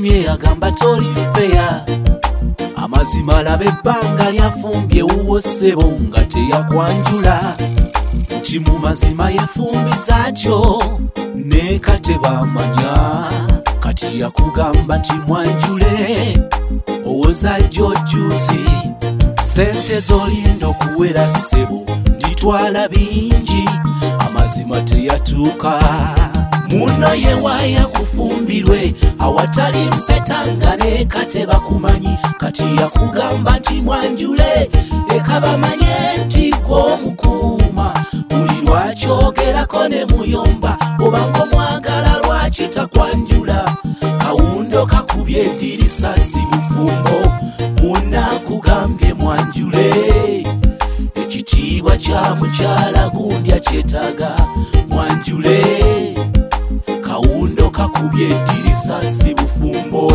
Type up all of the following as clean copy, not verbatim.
Mutumye agamba toli feya amazima labe ebbanga lyafumbye wuwo ssebo nga teyakwanjula nti mu mazima yafumbiza atyo ne kate bamanya kati yakugamba nti mwanjule owoza jjojuzi sente zolinda okuwera ssebo nditwala bingi amazima teyatuuka muno yewaaya kufumbirwe awatali mpetanga ne kate bakumanyi kati yakugamba nti mwanjule ekabamanye nti gw'omukuuma buli lwakyogerako ne muyomba obanga omwagala lwaki takwanjula kawundo kakubye eddirisa si bufumbo munakugambye mwanjule ekitiibwa kya mukyala gundi akyetaaga mwanjule kawundo kakubye eddirisa si bufumbo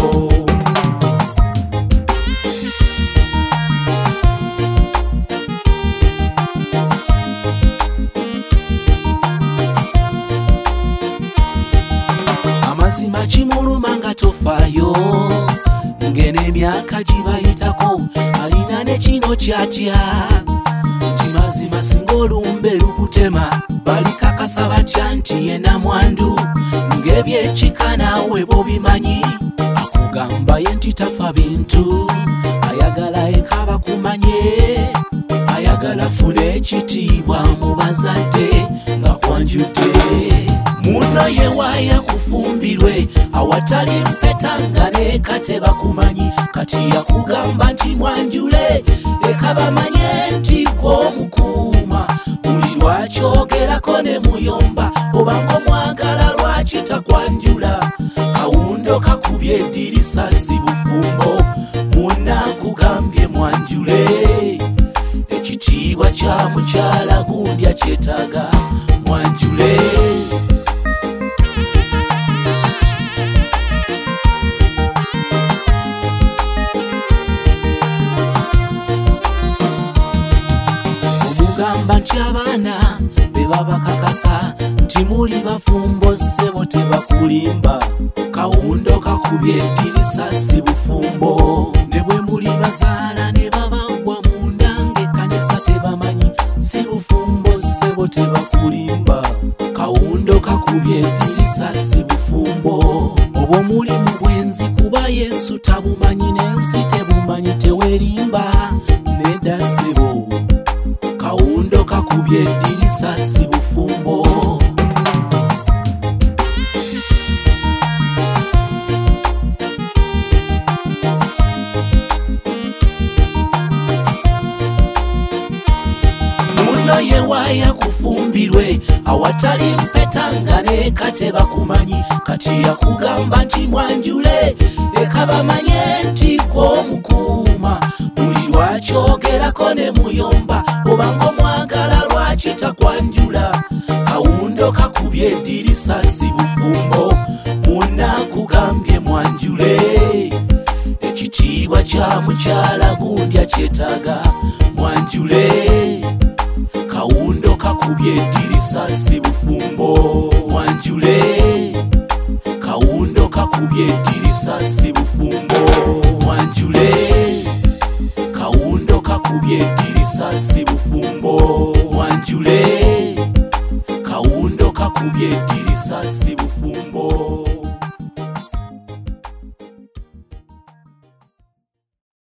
amazima kimuluma nga tofaayo ngeno emyaka gibayitako alina ne kino kyatya nti mazima singa olumbe lukutema balikakasa batya nti ye namwandu ng'ebyekika naawe bobimanyi akugamba ye nti tafa bintu ayagala ekaba kumanye ayagala fune ekitiibwa mu bazadde nga kwanjudde muno yewaaya kufumbirwe awatali mpetanga ne kate bakumanyi kati yakugamba nti mwanjule ekabamanye nti gw'omukuuma buli lwakyogerako ne muyomba obanga omwagala lwaki takwanjula kawundo kakubye eddirisa si bufumbo munakugambye mwanjule ekitiibwa kya mukyala gundi akyetaaga mwanjule omugamba nti abaana be babakakasa nti muli bafumbo ssebo tebakulimba kawundo kakubye eddirisa si bufumbo ne bwe muli bazaala ne babagwa mu ndanga ekkanisa tebamanyi si bufumbo ssebo tebakulimba kawundo kakubye eddirisa si bufumbo obwo mulimu bwenzi kuba Yesu tabumanyi n'ensi tebumanyi tewerimba nedda ssebo kawundo kakubye eddirisa si bufumbo muno yewaaya kufumbirwe awatali mpetanga ne kate bakumanyi kati yakugamba nti mwanjule ekabamanye nti gw'omukuuma buli lwakyogerako ne muyomba obanga omwagala lwaki takwanjula kawundo kakubye eddirisa si bufumbo munakugambye mwanjule ekitiibwa kya mukyala gundi akyetaaga mwanjule kawundo kakubye eddirisa si bufumbo mwanjule kawundo kakubye eddirisa si bufumbo mwanjule kawundo kakubye eddirisa si bufumbo mwanjule kawundo kakubye eddirisa si bufumbo